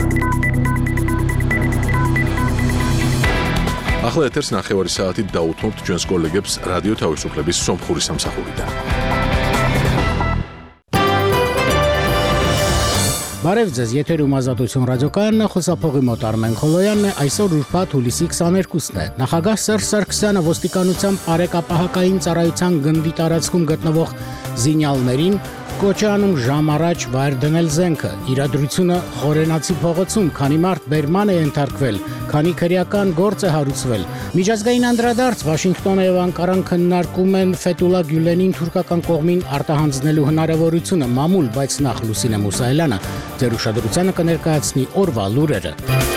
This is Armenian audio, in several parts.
ახლა ეთერს ნახევარი საათით დაუთმობთ ჩვენს კოლეგებს რადიო თავისუფლების სომხური სამსახურიდან. Բարև ձեզ, եթերում ազատություն ռադիոկայանն է, խոսափողի մոտ Արմեն Խոլոյանն է, այսօր ուրբաթ հուլիսի 22-ն է։ Նախագահ Սերժ Սարգսյանը ոստիկանության բարեկապահակային ծառայության գնդի տարածքում գտնվող զինյալներին կոչ է անում ժամ առաջ վայր դնել զենքը։ Իրադրությունը Խորենացի փողոցում, քանի մարդ բերման է ենթարկվել, քանի քրեական գործ է հարուցվել։ Միջազգային անդրադարձ Վաշինգտոնը եւ Անկարան քննարկում են Ֆեթուլա Գյուլենին թուրքական կողմին արտահանձնելու հնարավորությունը մամուլ, բայց նախ Լուսինե Մուսայելյանը ձեր ուշադրությանը կներկայացնի օրվա լուրերը։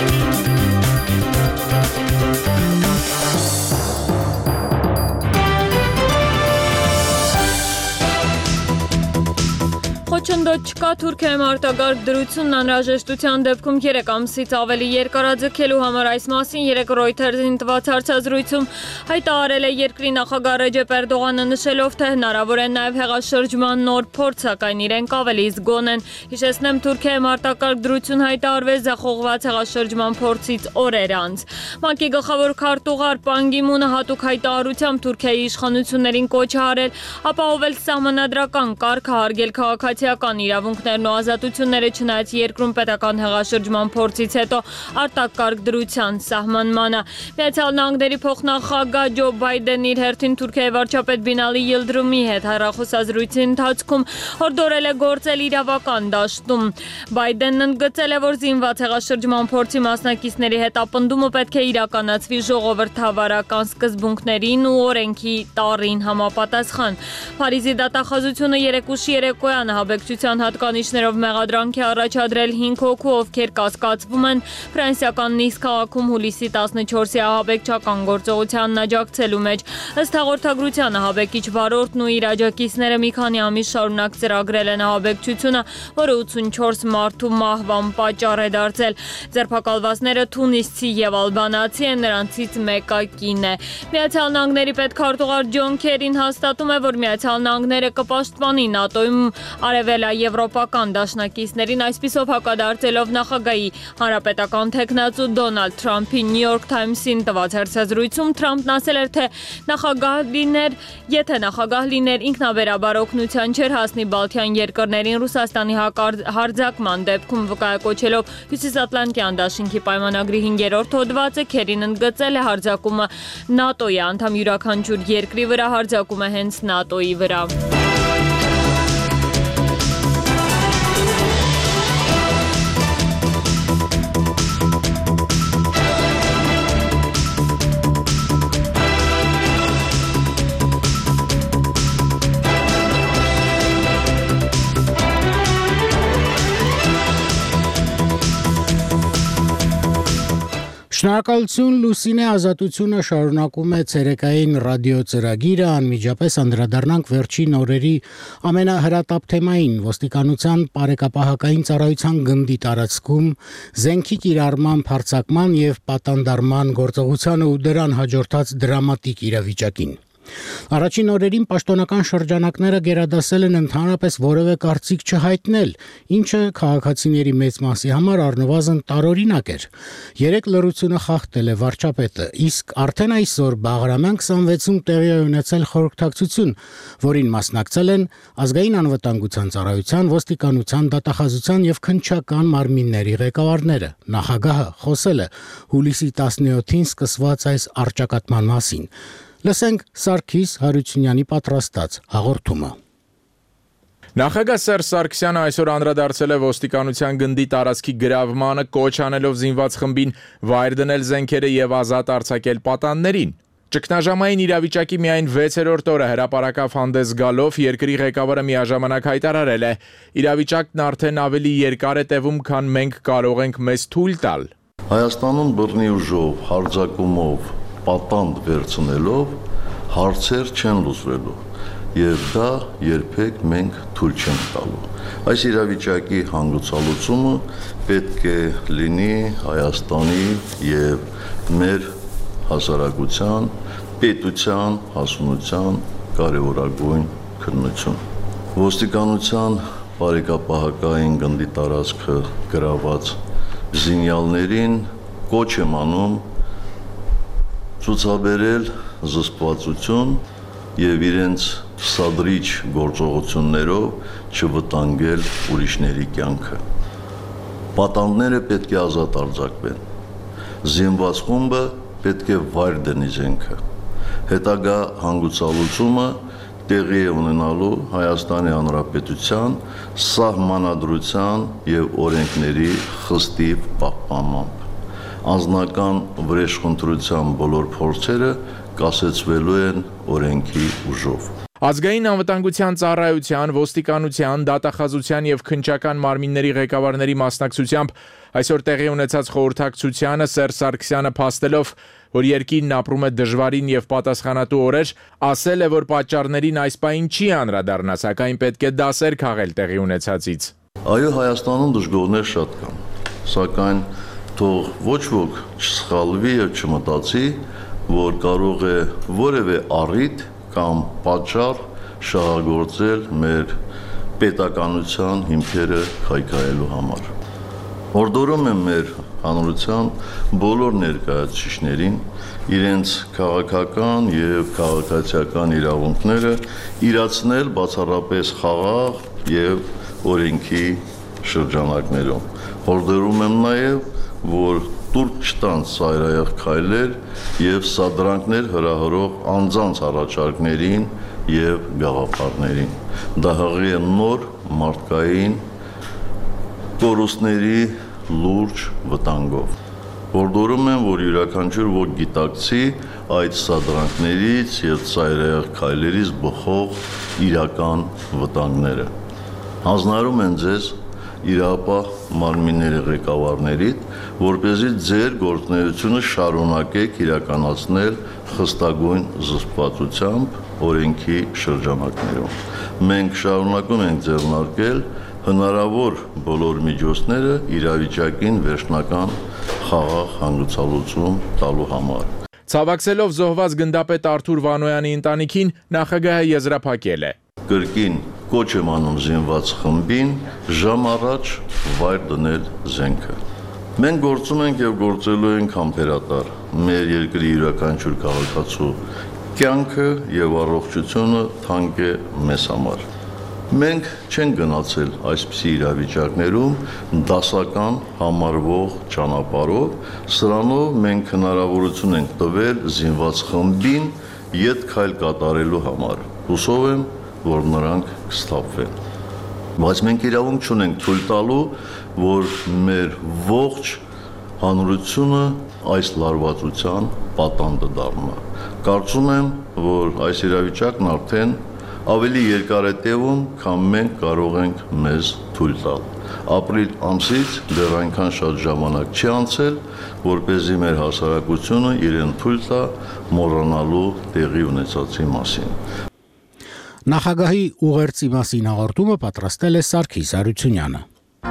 Խոչընդոտ չկա Թուրքիայում արտագաղթ դրությունն անհրաժեշտության դեպքում 3 ամսից ավելի երկարաձգելու համար այս մասին 3 Reuters-ին տված հարցազրույցում հայտարարել է երկրի նախագահ Ռեջեփ Էրդողանը, նշելով, թե հնարավոր է նաև հեղաշրջման նոր փորձ, սակայն իրենք ավելի զգոն են։ Հիշեցնեմ, Թուրքիայում արտագաղթ դրություն հայտարարվեց ձախողված հեղաշրջման փորձից օրեր անց։ ՄԱԿ-ի գլխավոր քարտուղար Պան Գի Մունը հատուկ հայտարարությամբ Թուրքիայի իշխանություններին կոչ է արել ապահովել սահմանադրական կարգ, հարգել քաղաքացիական իրավունքներն ու ազատությունները, չնայած երկրում պետական հեղաշրջման փորձից հետո արտակարգ դրության սահմանմանը։ Միացյալ Նահանգների փոխնախագահ Ջո Բայդենն իր հերթին Թուրքիայի վարչապետ Բինալի Յիլդրումի հետ հեռախոսազրույցի ընթացքում հորդորել է գործել իրավական դաշտում։ Բայդենն ընդգծել է, որ զինված հեղաշրջման փորձի մասնակիցների հետ ապնդումը պետք է իրականացվի ժողովրդավարական սկզբունքներին ու օրենքի տառին համապատասխան։ Փարիզի դատախազությունը երեկուշի երեկոյան հաբեկչության հատկանիշներով մեղադրանք է առաջադրել 5 հոգու, ովքեր կասկածվում են ֆրանսիական Նիս քաղաքում հուլիսի 14-ի ահաբեկչական գործողությանն աջակցելու մեջ։ Ըստ հաղորդագրությանը հաբեկիչ վարորդն ու իր աջակիցները մի քանի ամիս շարունակ ծրագրել են ահաբեկչությունը, որը 84 մարդու մահվան պատճառ է դարձել։ Ձերբակալվածները թունիսցի եւ ալբանացի են, նրանցից մեկը կին է։ Միացյալ Նահանգների պետքարտուղար Ջոն Քերին հաստատում է, որ Միացյալ Նահանգները կպաշտպանի ՆԱՏՕ-ում արևելաեվրոպական դաշնակիցներին, այսպիսով հակադարձելով նախագահի հանրապետական թեկնածու Դոնալդ Թրամփի New York Times-ին տված հարցազրույցում Թրամփն ասել էր, թե եթե նախագահ լիներ ինքնաբերաբար օգնության չէր հասնի Բալթյան երկրներին Ռուսաստանի հարձակման դեպքում, վկայակոչելով Հյուսիսատլանտյան դաշինքի պայմանագրի 5-րդ հոդվածը, Քերին ընդգծել է հարձակումը ՆԱՏՕ-ի անդամ յուրաքանչյուր երկրի վրա, հարձակում է հենց ՆԱՏՕ-ի վրա։ Շնորհակալություն Լուսինե, ազատությունը շարունակում է ցերեկային ռադիո ծրագիրը, անմիջապես անդրադառնանք վերջին օրերի ամենահրատապ թեմային՝ ոստիկանության բարեկապահակային ծառայության գնդի տարածքում զենքի կիրառման փարծակման եւ պատանդարման գործողությանը ու դրան հաջորդած դրամատիկ իրավիճակին։ Առաջին օրերին պաշտոնական շրջանակները գերադասել են ընդհանրապես որևէ կարծիք չհայտնել, ինչը քաղաքացիների մեծ մասի համար առնվազն տարօրինակ էր։ Երեք լռությունը խախտել է վարչապետը, իսկ արդեն այսօր Բաղրամյան 26-ում տեղի է ունեցել խորհրդակցություն, որին մասնակցել են ազգային անվտանգության ծառայության, ոստիկանության, դատախազության եւ քննչական մարմինների ղեկավարները։ Նախագահը խոսել է հուլիսի 17-ին սկսված այս առճակատման մասին։ Լսենք Սարգիս Հարությունյանի պատրաստած հաղորդումը։ Նախագահ Սերժ Սարգսյանը այսօր անդրադարձել է ոստիկանության գնդի տարածքի գրավմանը, կոչ անելով զինված խմբին վայր դնել զենքերը եւ ազատ արձակել պատաններին։ Ճգնաժամային իրավիճակի միայն 6-րդ օրը հրապարակավ հանդես գալով երկրի ղեկավարը միաժամանակ հայտարարել է. իրավիճակն արդեն ավելի երկար է տևում, քան մենք կարող ենք մեզ թույլ տալ։ Հայաստանում բռնի ուժով, հարձակումով, պատանդ վերցնելով հարցեր չեն լուծվելու եւ դա երբեք մենք թույլ չենք տալու։ Այս իրավիճակի հանգուցալուծումը պետք է լինի Հայաստանի եւ մեր հասարակության, պետության, հասունության կարևորագույն քննություն։ Ոստիկանության բարեկապահակային գնդի տարածքը գրաված զինյալներին կոչ եմ անում ցուցաբերել զսպվածություն եւ իրենց սադրիչ գործողություններով չվտանգել ուրիշների կյանքը։ Պատանդները պետք է ազատ արձակվեն։ Զինված խումբը պետք է վայր դնի զենքը։ Հետագա հանգուցալուծումը տեղի է ունենալու Հայաստանի Հանրապետության սահմանադրության եւ օրենքների խստիվ պահպանմամբ։ Անձնական վրեժխնդրության բոլոր փորձերը կասեցվելու են օրենքի ուժով։ Ազգային անվտանգության ծառայության, ոստիկանության, դատախազության եւ քննչական մարմինների ղեկավարների մասնակցությամբ այսօր տեղի ունեցած խորհրդակցությանը Սերժ Սարգսյանը փաստելով, որ երկիրն ապրում է դժվարին եւ պատասխանատու օրեր, ասել է, որ պատճառներին այս պահին չի անդրադառնա, սակայն պետք է դասեր քաղել տեղի ունեցածից։ Այո, Հայաստանում դժգոհներ շատ կան, սակայն թող ոչ ոք չսխալվի եւ չմտածի, որ կարող է որևէ առիթ կամ պատճառ շահագործել մեր պետականության հիմքերը քայքայելու համար։ Հորդորում եմ մեր հանրության բոլոր ներկայացուցիչներին իրենց քաղաքական եւ քաղաքացիական իրավունքները իրացնել բացառապես խաղաղ եւ օրենքի շրջանակներում։ Հորդորում եմ նաեւ, որ տուրք չտան ծայրահեղ քայլեր եւ սադրանքներ հրահրող անձանց առաջարկներին եւ գաղափարներին։ Դա հղի է նոր մարդկային կորուստների լուրջ վտանգով։ Հորդորում եմ, որ յուրաքանչյուր ոք գիտակցի այդ սադրանքներից եւ ծայրահեղ քայլերից բխող իրական վտանգները։ Հանձնարարում եմ ձեզ իրապահ մարմինների ղեկավարներից, որպեսզի ձեր գործունեությունը շարունակեք իրականացնել խստագույն զսպվածությամբ օրենքի շրջանակներում։ Մենք շարունակում ենք ձեռնարկել հնարավոր բոլոր միջոցները իրավիճակին վերջնական խաղաղ հանգուցալուծում տալու համար։ Ցավակցելով զոհված գնդապետ Արթուր Վանոյանի ընտանիքին, նախագահը եզրափակել է. Կրկին կոչ եմ անում զինված խմբին ժամ առաջ վայր դնել զենքը։ Մենք գործում ենք եւ գործելու ենք համբերատար մեր երկրի յուրաքանչյուր քաղաքացու կյանքը եւ առողջությունը թանկ է մեզ համար։ Մենք չենք գնացել այսպիսի իրավիճակներում դասական համարվող ճանապարհով, սրանով մենք հնարավորություն ենք տվել զինված խմբին ետ քայլ կատարելու համար։ Հուսով եմ, որ նրանք կստափվեն։ Բայց մենք իրավունք չունենք թույլ տալու, որ մեր ողջ հանրությունը այս լարվածության պատանդը դառնա։ Կարծում եմ, որ այս իրավիճակն արդեն ավելի երկար է տևում, քան մենք կարող ենք մեզ թույլ տալ։ Ապրիլ ամսից դեռ այնքան շատ ժամանակ չի անցել, որպեսզի մեր հասարակությունը իրեն թույլ տա մոռանալու տեղի ունեցածի մասին։ Նախագահի ուղերձի մասին հաղորդումը պատրաստել է Սարգիս Արությունյանը։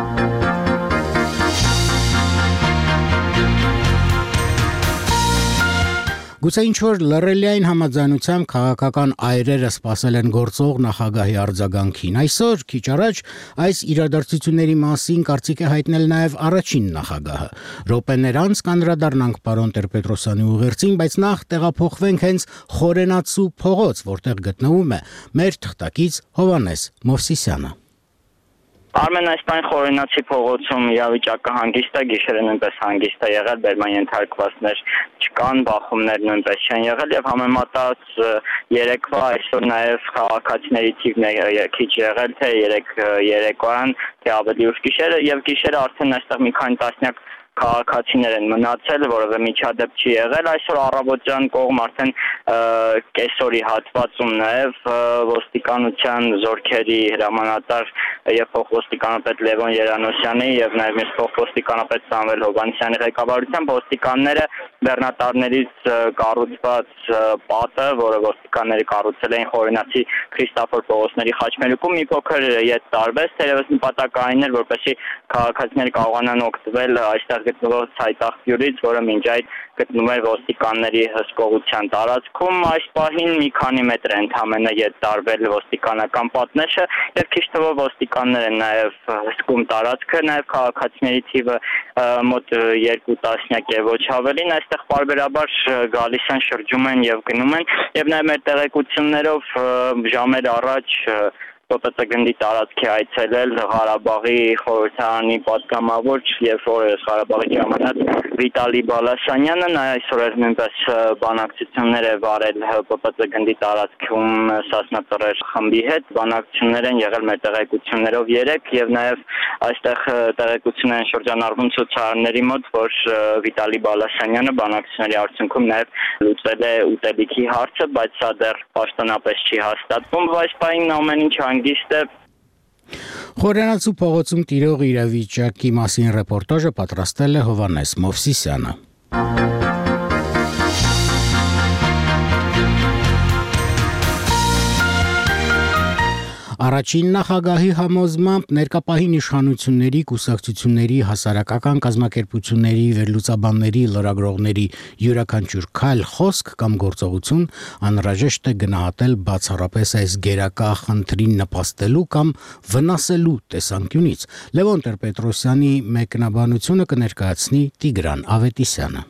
Գուցե ինչ-որ լռելիային համաձայնությամբ քաղաքական այրերը սպասել են գործող նախագահի արձագանքին։ Այսօր քիչ առաջ այս իրադարձությունների մասին կարծիք է հայտնել նաև առաջին նախագահը։ Րոպեներ անց կանդրադառնանք պարոն Տեր-Պետրոսյանի ուղերձին, բայց նախ տեղափոխվենք հենց Խորենացու փողոց, որտեղ գտնվում է մեր թղթակից Հովհաննես Մովսիսյանը։ Արմեն, այսպայն Խորենացի փողոցում իրավիճակը հանգիստ է, գիշերը նույնպես հանգիստ է եղել, բերման ենթարկվածներ չկան, բախումներ նույնպես չեն եղել եւ համեմատած երեկվա այսօր նաեւ քաղաքացիների թիվն է քիչ եղել, թե երեկոյան, թե ավելի ուշ գիշերը եւ գիշերը արդեն այստեղ մի քանի տասնյակ քաղաքացիներ են մնացել, որովհետեւ միջադեպ չի եղել, այսօր առավոտյան կողմ արդեն կեսօրի հատվածում նաեւ ոստիկանության զորքերի հրամանատար եւ փոխոստիկանապետ Լևոն Երանոսյանի եւ նաեւ մեր փոխոստիկանապետ Սամվել Հովհաննիսյանի ղեկավարությամբ ոստիկանները բեռնատարներից կառուցված պատը, որը ոստիկանները կառուցել էին Խորենացի Քրիստոֆոր Պողոսների խաչմերուկում, մի փոքր ետ տարվեց, թերևս նպատակային էր, որպեսզի քաղաքացիները կարողանան օգտվել այստեղ գտնվող ցայտաղբյուրից, որը մինչ այդ գտնվում էր ոստիկանների հսկողության տարածքում, այս պահին մի քանի մետր ընդամենը ետ տարվել ոստիկանական պատնեշը եւ քիչ թվով ոստիկաններ են նաեւ հսկում տարածքը, նաեւ քաղաքացիների թիվը մոտ 2 տասնյակ եւ ոչ ավելին այստեղ բարբերաբար գալիս են, շրջում են եւ գնում են եւ նաեւ մեր տեղեկություններով ժամեր առաջ ՊՊԾ գնդի տարածքի այցելել Ղարաբաղի խորհրդարանի պատգամավոր եւ օրերս Ղարաբաղի ժամանակ Վիտալի Բալասանյանը նա այսօր էր նույնպես բանակցություններ է վարել ՊՊԾ գնդի տարածքում Սասնա-Ծռեր խմբի հետ բանակցություններ են եղել մեր տեղեկություններով 3 եւ նաեւ այստեղ տեղեկություն են շրջանառվում ցուցարարների մոտ որ Վիտալի Բալասանյանը բանակցությունների արդյունքում նաեւ լուծել է ուտելիքի հարցը բայց սա դեռ պաշտոնապես չի հաստատվում բայց պայն ամեն ինչ հանգիստ է Խորենացու փողոցում տիրող իրավիճակի մասին ռեպորտաժը պատրաստել է Հովանես Մովսիսյանը Առաջին նախագահի համոզմամբ ներկապահին իշխանությունների, կուսակցությունների, հասարակական կազմակերպությունների, վերլուծաբանների, լրագրողների յուրաքանչյուր քայլ, խոսք կամ գործողություն անհրաժեշտ է գնահատել բացառապես այս գերակա խնդրին նպաստելու կամ վնասելու տեսանկյունից։ Լևոն Տեր-Պետրոսյանի մեկնաբանությունը կներկայացնի Տիգրան Ավետիսյանը։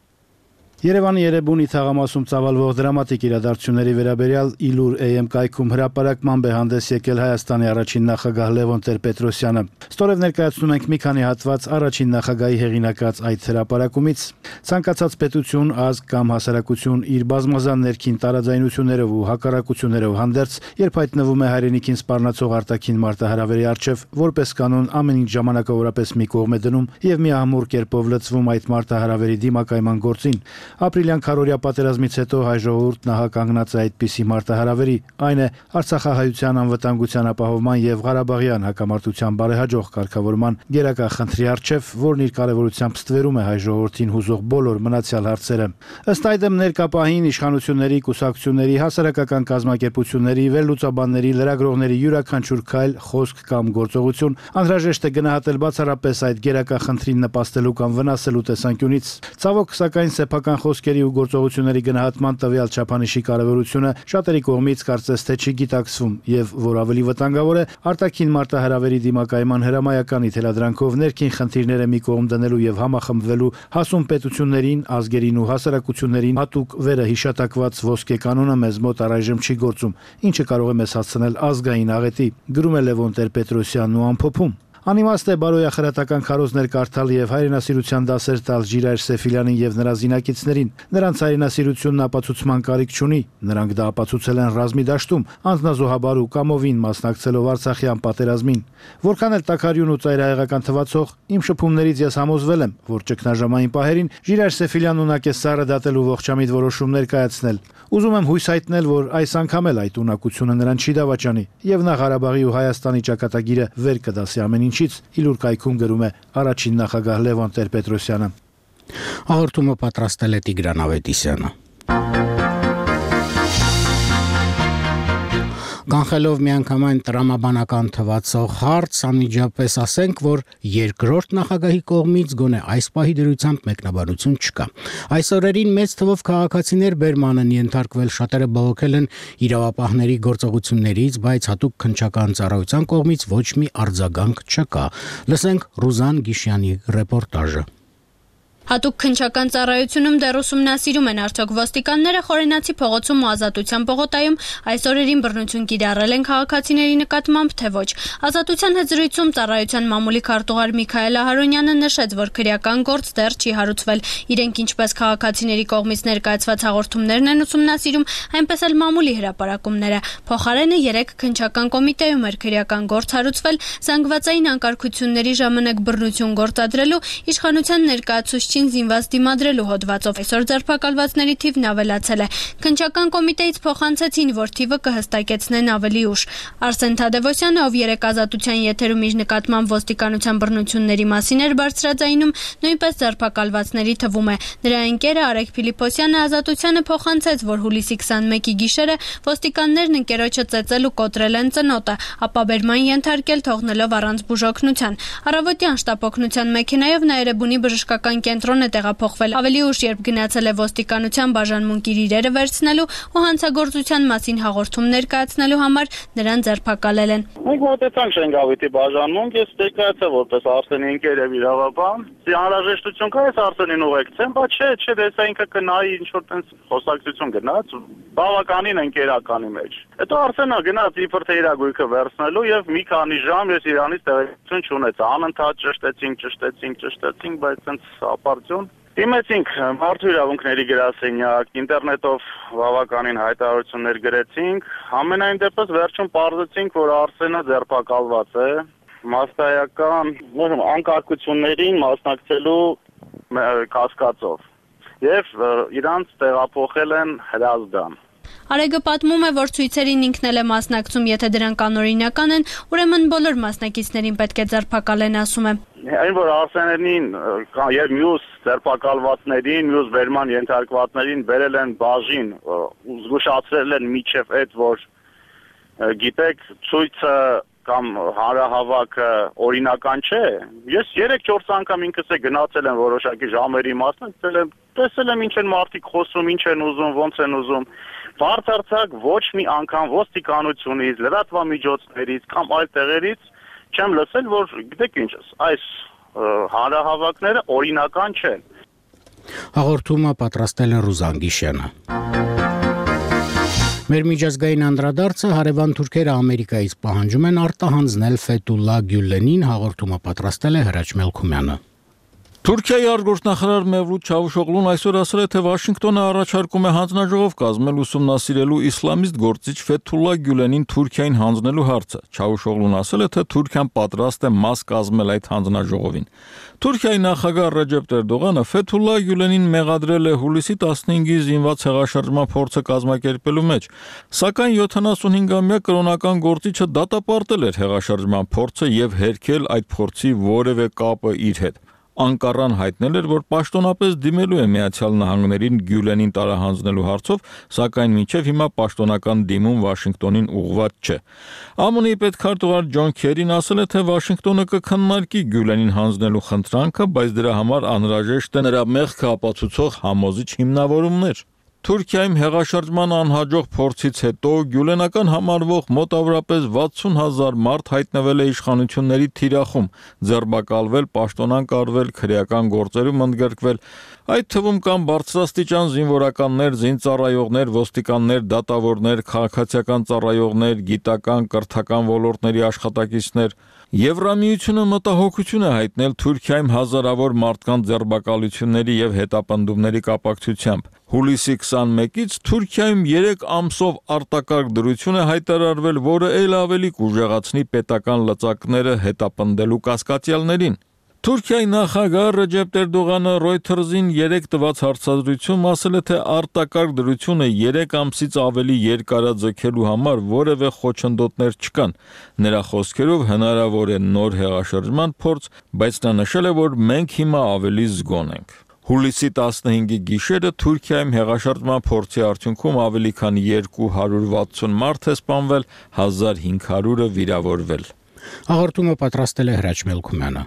Երևանի Երևանի թաղամասում ծավալվող դրամատիկ իրադարձությունների վերաբերյալ Իլուր AM կայքում հրապարակմամբ է հանդես եկել Հայաստանի առաջին նախագահ Լևոն Տեր-Պետրոսյանը։ Ստորև ներկայացնում ենք մի քանի հատված առաջին նախագահի հեղինակած այդ հրապարակումից։ Ցանկացած պետություն, ազգ կամ հասարակություն իր բազմազան ներքին տարաձայնություններով ու հակառակություններով հանդերձ, երբ հայտնվում է հայրենիքին սպառնացող արտաքին մարտահրավերի առջև, որպես կանոն ամեն ինչ ժամանակավորապես մի կողմ է դնում եւ միահամուռ կերպով լծվում այդ մարտահրավերի դիմակայման գործին։ Ապրիլյան քարորյա պատերազմից հետո հայ ժողովուրդն ահականգնած է այդպիսի մարտահրավերի, այն է արցախահայության անվտանգության ապահովման եւ Ղարաբաղյան հակամարտության բարեհաջող կարգավորման գերակա խնդրի առջև, որն իր կարեւորությամբ ստվերում է հայ ժողովրդին հուզող բոլոր մնացյալ հարցերը։ Ըստ այդմ ներկապահին իշխանությունների, կուսակցությունների, հասարակական կազմակերպությունների, վերլուծաբանների, լրագրողների յուրաքանչյուր քայլ, խոսք կամ գործողություն անհրաժեշտ է գնահատել բացառապես այդ գերակա խնդրին նպաստելու կամ վնասելու տեսանկյունից։ Ցավոք, սակայն սեփական խոսքերի ու գործողությունների գնահատման տվյալ չափանիշի կարևորությունը շատերի կողմից կարծես թե չի գիտակցվում եւ որ ավելի վտանգավոր է արտաքին մարտահրավերի դիմակայման հրամայականի թելադրանքով ներքին խնդիրները մի կողմ դնելու եւ համախմբվելու հասուն պետություններին, ազգերին ու հասարակություններին հատուկ վերը հիշատակված ոսկե կանոնը մեզ մոտ առայժմ չի գործում, ինչը կարող է մեզ հասցնել ազգային աղետի, գրում է Լևոն Տեր-Պետրոսյանն ու ամփոփում։ Անիմաստ է բարոյախրատական քարոզներ կարդալ եւ հայրենասիրության դասեր տալ Ժիրայր Սեֆիլյանին եւ նրա զինակիցներին։ Նրանց հայրենասիրությունն ապացուցման կարիք չունի։ Նրանք դա ապացուցել են ռազմի դաշտում, անձնազոհաբար ու կամովին մասնակցելով Արցախյան պատերազմին։ Որքան էլ տաքարյուն ու ծայրահեղական թվացող, իմ շփումներից ես համոզվել եմ, որ ճգնաժամային պահերին Ժիրայր Սեֆիլյանն ունակ է սառը դատել ու ողջամիտ որոշումներ կայացնել։ Ուզում եմ հույս հայտնել, որ այս անգամ էլ այդ ունակությունը նրան չի դավաճանի եւ նա Ղարաբաղի ու Հայաստանի ճակատագիրը վեր կդասի ամեն ինչից, Իլուր կայքում գրում է առաջին նախագահ Լևոն Տեր-Պետրոսյանը։ Հաղորդումը պատրաստել է Տիգրան Ավետիսյանը։ Կանխելով միանգամայն տրամաբանական թվացող հարց, անմիջապես ասենք, որ երկրորդ նախագահի կողմից գոնե այս պահի դրությամբ մեկնաբանություն չկա։ Այս օրերին մեծ թվով քաղաքացիներ բերման են ենթարկվել, շատերը բողոքել են իրավապահների գործողություններից, բայց հատուկ քննչական ծառայության կողմից ոչ մի արձագանք չկա։ Լսենք Ռուզան Գիշյանի ռեպորտաժը։ Հատուկ քննչական ծառայությունում դեռ ուսումնասիրում են արդյոք ոստիկանները Խորենացի փողոցում ու Ազատության պողոտայում այս օրերին բռնություն կիրառել են քաղաքացիների նկատմամբ, թե ոչ։ Ազատության հետ զրույցում ծառայության մամուլի քարտուղար Միքայել Ահարոնյանը նշեց, որ քրեական գործ դեռ չի հարուցվել։ Իրենք ինչպես քաղաքացիների կողմից ներկայացված հաղորդումներն են ուսումնասիրում, այնպես էլ մամուլի հրապարակումները։ Փոխարենը 3 քննչական կոմիտեում էր քրեական գործ հարուցվել, զանգվածային անկարգությունների ժամանակ բռնություն գործադրելու, իշխանության ներկայացուցիչին կոչին զինված դիմադրելու հոդվածով։ Այսօր ձերբակալվածների թիվն ավելացել է։ Քննչական կոմիտեից փոխանցեցին, որ թիվը կհստակեցնեն ավելի ուշ։ Արսեն Թադևոսյանը, ով երեք Ազատության եթերում իր նկատմամբ ոստիկանության բռնությունների մասին էր բարձրաձայնում, նույնպես ձերբակալվածների թվում է։ Նրա ընկերը Արեգ Փիլիպոսյանը Ազատությանը փոխանցեց, որ հուլիսի 21-ի գիշերը ոստիկաններն ընկերոջը ծեծել ու կոտրել են ծնոտը, ապա բերման ենթարկել, թողնելով առանց բուժօգնության։ Առավոտյան շտապօգնության մեքենայով նա Էրեբունի բժշկական կենտրոն է տեղափոխվել։ Ավելի ուշ, երբ գնացել է ոստիկանության բաժանմունք իր իրերը վերցնելու ու հանցագործության մասին հաղորդում ներկայացնելու համար, նրան ձերբակալել են։ Մենք մոտեցանք Շենգավիթի բաժանմունք, ես ներկայացա որպես Արսենի ընկեր եւ իրավաբան։ Անհրաժեշտություն կա, ես Արսենին ուղեկցեմ, բայց չէ, դեսա ինքը կնայի ինչ-որ տենց խոսակցություն գնաց, բավականին ընկերականի մեջ։ Հետո Արսենը գնաց իբր թե իր գույքը վերցնելու եւ մի քանի ժամ ես իրանից տեղեկություն չունեցա։ Անընդհատ ճշտեցինք, բայց տենց ապարդյուն դիմեցինք մարդու իրավունքների գրասենյակ, ինտերնետով բավականին հայտարարություններ գրեցինք, ամենայն դեպս վերջում պարզեցինք, որ Արսենը ձերբակալված է, մասսայական անկարգություններին մասնակցելու կասկածով եւ իրանց տեղափոխել են Հրազդան։ Արեգը պատմում է, որ ցույցերին ինքն էլ է մասնակցում, եթե դրանք կանոնինական են, ուրեմն բոլոր մասնակիցներին պետք է ձերբակալեն, ասում է։ Այն որ Արսենին եւ մյուս ձերբակալվածներին, մյուս վերման ենթարկվածներին բերել են բաժին, զգուշացրել են միջև այդ, որ գիտեք, ցույցը կամ հանրահավաքը օրինական չէ։ Ես 3-4 անգամ ինքս է գնացել եմ որոշակի ժամերի մասնակցել եմ, տեսել եմ ինչ են մարդիկ խոսում, ինչ են ուզում, ոնց են ուզում։ Բարձրացակ ոչ մի անգամ ոստիկանությունից, լրատվամիջոցներից կամ այլ տեղերից չեմ լսել, որ գիտեք ինչ, այս հանրահավաքները օրինական չեն։ Հաղորդումը պատրաստել է Ռուզան Գիշյանը։ Մեր միջազգային անդրադարձը հարևան թուրքերը Ամերիկայից պահանջում են արտահանձնել Ֆեթուլլա Գյուլենին, հաղորդումը պատրաստել է Հրաչ Մելքումյանը։ Թուրքիայի արտգործնախարար Մևլութ Չավուշօղլուն այսօր ասել է, թե Վաշինգտոնը առաջարկում է հանձնաժողով կազմել ուսումնասիրելու իսլամիստ գործիչ Ֆեթուլլա Գյուլենին Թուրքիային հանձնելու հարցը։ Չավուշօղլուն ասել է, թե Թուրքիան պատրաստ է մաս կազմել այդ հանձնաժողովին։ Թուրքիայի նախագահ Ռեջեփ Էրդողանը Ֆեթուլլա Գյուլենին մեղադրել է հուլիսի 15-ի զինված հեղաշրջման փորձը կազմակերպելու մեջ, սակայն 75-ամյա կրոնական գործիչը դատապարտել էր հեղաշրջման փորձը եւ հերքել այդ փորձի որևէ կապը իր հետ։ Անկարան հայտնել էր, որ պաշտոնապես դիմելու է Միացյալ Նահանգներին Գյուլենին տարահանձնելու հարցով, սակայն մինչև հիմա պաշտոնական դիմում Վաշինգտոնին ուղղված չէ։ ԱՄՆ-ի պետքարտուղար Ջոն Քերին ասել է, թե Վաշինգտոնը կքննարկի Գյուլենին հանձնելու խնդրանքը, բայց դրա համար անհրաժեշտ է նրա մեղքը ապացուցող համոզիչ հիմնավորումներ։ Թուրքիայում հեղաշրջման անհաջող փորձից հետո գյուլենական համարվող մոտավորապես 60,000 մարդ հայտնվել է իշխանությունների թիրախում, ձերբակալվել, պաշտոնակարվել, քրեական գործերում ընդգրկվել, այդ թվում կան բարձրաստիճան զինվորականներ, զինծառայողներ, ոստիկաններ, դատավորներ, քաղաքացիական ծառայողներ, գիտական, կրթական ոլորտների աշխատակիցներ։ Եվրամիությունը մտահոգություն է հայտնել Թուրքիայում հազարավոր մարդկանց ձերբակալությունների եւ հետապնդումների կապակցությամբ։ Հուլիսի 21-ից Թուրքիայում 3 ամսով արտակարգ դրություն է հայտարարվել, որը ել ավելի կուժեղացնի պետական լծակները հետապնդելու կասկածյալներին։ Թուրքիայի նախագահ Ռեջեփ Էրդողանը Reuters-ին 3 տված հարցազրույցում ասել է, թե արտակարգ դրությունը 3 ամսից ավելի երկար է ձգելու համար որևէ խոչընդոտներ չկան։ Նրա խոսքերով հնարավոր է նոր հեղաշրջման փորձ, բայց նա նշել է, որ մենք հիմա ավելի զգոն ենք։ Հուլիսի 15-ի գիշերը Թուրքիայում հեղաշրջման փորձի արդյունքում ավելի քան 260 մարդ է սպանվել, 1500-ը վիրավորվել։ Հաղորդումը պատրաստել է Հրաչ Մելքումյանը։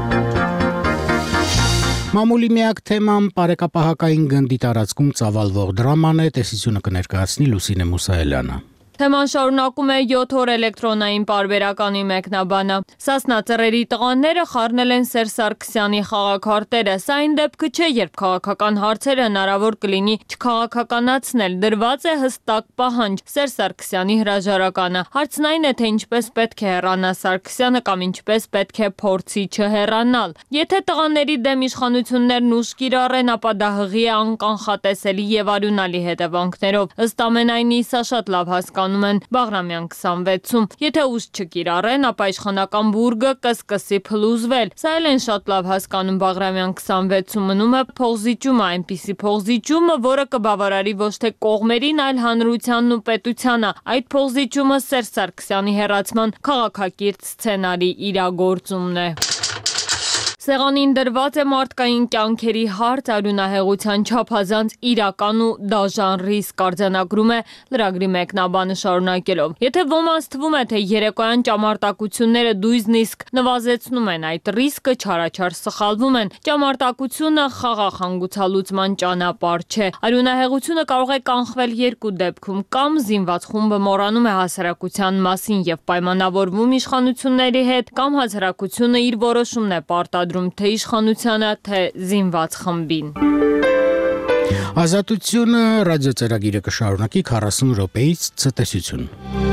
Մամուլի միակ թեման բարեկապահակային գնդի տարածքում ծավալվող դրաման է, տեսությունը կներկայացնի Լուսինե Մուսայելյանը։ Թեման շարունակում է 7 օր էլեկտրոնային պարբերականի մեկնաբանը։ Սասնա ծռերի տղաները խառնել են Սերժ Սարգսյանի խաղաքարտերը։ Սա այն դեպքը չէ, երբ քաղաքական հարցերը հնարավոր կլինի չքաղաքականացնել։ Դրված է հստակ պահանջ՝ Սերժ Սարգսյանի հրաժարականը։ Հարցն այն է, թե ինչպես պետք է հեռանա Սարգսյանը կամ ինչպես պետք է փորձի չհեռանալ։ Եթե տղաների դեմ իշխանություններն ուժ կիրառեն, ապա դա հղի է անկանխատեսելի եւ արյունալի հետևանքներով։ Ըստ ամենայնի, սա շատ լավ հասկանում հանդիսանում են Բաղրամյան 26-ում։ Եթե ուժ չկիրառեն, ապա իշխանական բուրգը կսկսի փլուզվել։ Սա էլ են շատ լավ հասկանում Բաղրամյան 26-ում մնում է փողզիջումը, այնպիսի փողզիջումը, որը կբավարարի ոչ թե կողմերին, այլ հանրությանն ու պետությանը։ Այդ փողզիջումը Սերժ Սարգսյանի հեռացման քաղաքակիրթ սցենարի իրագործումն է։ Սեղանին դրված է մարդկային կյանքերի հարց, արյունահեղության չափազանց իրական ու դաժան ռիսկ, արձանագրում է լրագրի մեկնաբանը շարունակելով։ Եթե ոմանց թվում է, թե երեկոյան ճամարտակությունները նույնիսկ նվազեցնում են այդ ռիսկը, չարաչար սխալվում են։ Ճամարտակությունը խաղաղ հանգուցալուծման ճանապարհ չէ։ Արյունահեղությունը կարող է կանխվել երկու դեպքում՝ կամ զինված խումբը մոռանում է հասարակության մասին եւ պայմանավորվում իշխանությունների հետ, կամ հասարակությունը իր որոշումն է պարտադրում թե իշխանությանը, թե զինված խմբին։ Ազատությունը ռադիոծրագիրը կշարունակի 40 րոպեից ցտեսություն։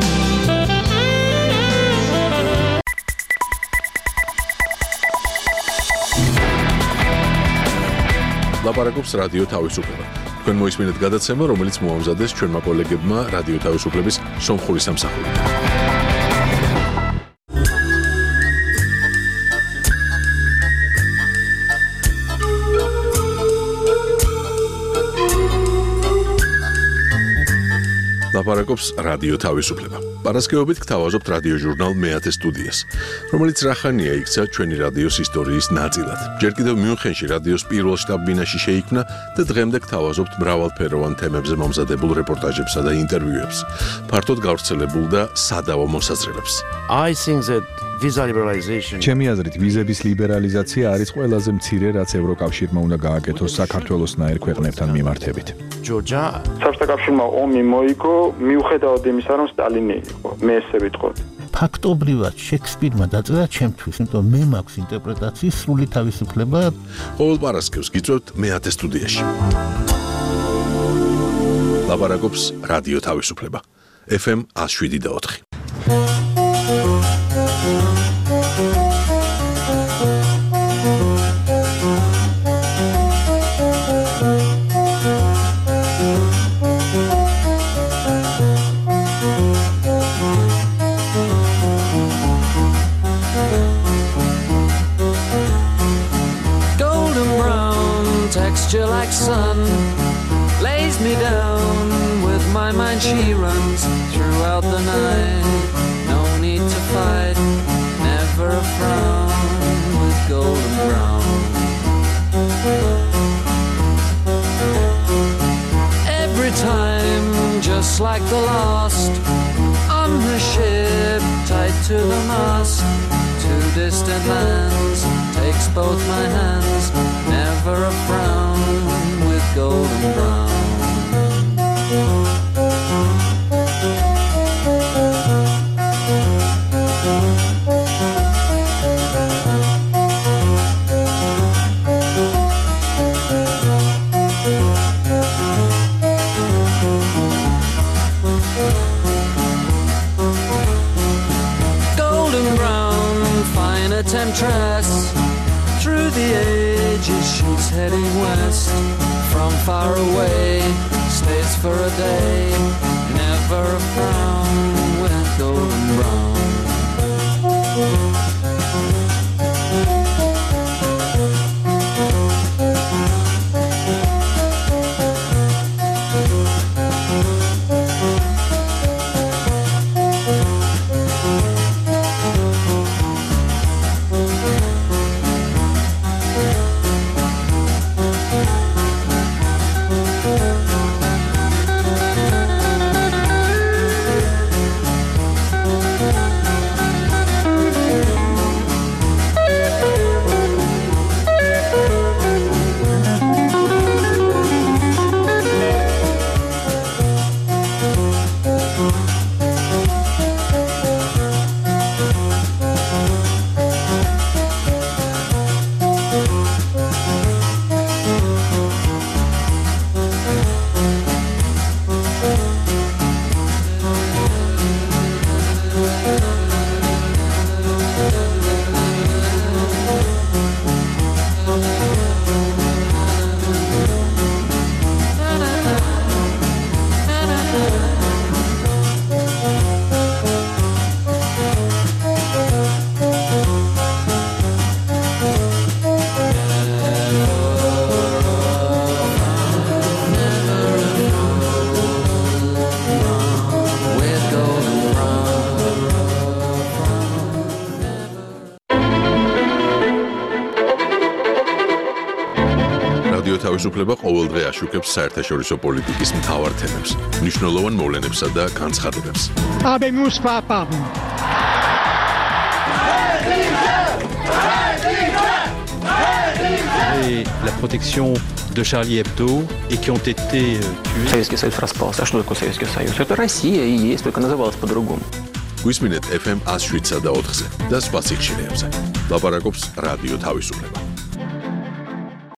Լապարակոպս ռադիո თავისუფლება։ Თქვენ მოისმინეთ გადაცემა, რომელიც მოამზადეს ჩვენმა კოლეგებმა რადიო თავისუფლების სომხური სამსახური. ლაპარაკობს რადიო თავისუფლება. Პარასკევობით გთავაზობთ რადიო ჟურნალ მეათე სტუდიას, რომელიც რახანია იქცა ჩვენი რადიოს ისტორიის ნაწილად. ჯერ კიდევ მიუნხენში რადიოს პირველ შტაბ-ბინაში შეიქმნა და დღემდე გთავაზობთ მრავალფეროვან თემებზე მომზადებულ რეპორტაჟებსა და ინტერვიუებს, ფართოდ გავრცელებულ და სადავო მოსაზრებებს. I think that visa liberalization. ჩემი აზრით, ვიზების ლიბერალიზაცია არის ყველაზე მცირე, რაც ევროკავშირმა უნდა გააკეთოს საქართველოსნაირ ქვეყნებთან მიმართებით. Georgia. საბჭოთა ომი მოიგო მიუხედავად იმისა, რომ სტალინი იყო, მე ესე ვიტყოდი. ფაქტობრივად შექსპირმა დაწერა ჩემთვის, იმიტომ მე მაქვს ინტერპრეტაციის სრული თავისუფლება. ყოველ პარასკევს გიწევთ მეათე სტუდიაში. ლაპარაკობს რადიო თავისუფლება. FM 107.4. Texture like sun lays me down. With my mind she runs throughout the night. No need to fight, never a frown. With golden brown, every time just like the last. On her ship tied to the mast, to distant lands takes both my hands. Never a frown with golden brown. Golden brown, fine a temptress. Through the ages she's heading west. From far away, stays for a day. Never a frown with golden brown. რადიო თავისუფლება ყოველდღე აშუქებს საერთაშორისო პოლიტიკის მთავარ თემებს, მნიშვნელოვან მოვლენებსა და განცხადებებს. Habemus papam. Et la protection de Charlie Hebdo et qui ont été tués. Советский Союз распался. А что такое Советский Союз? Это Россия и есть, только называлась по-другому. გვისმინეთ FM 107 და 4-ზე და სხვა სიხშირეებზე. ლაპარაკობს რადიო თავისუფლება.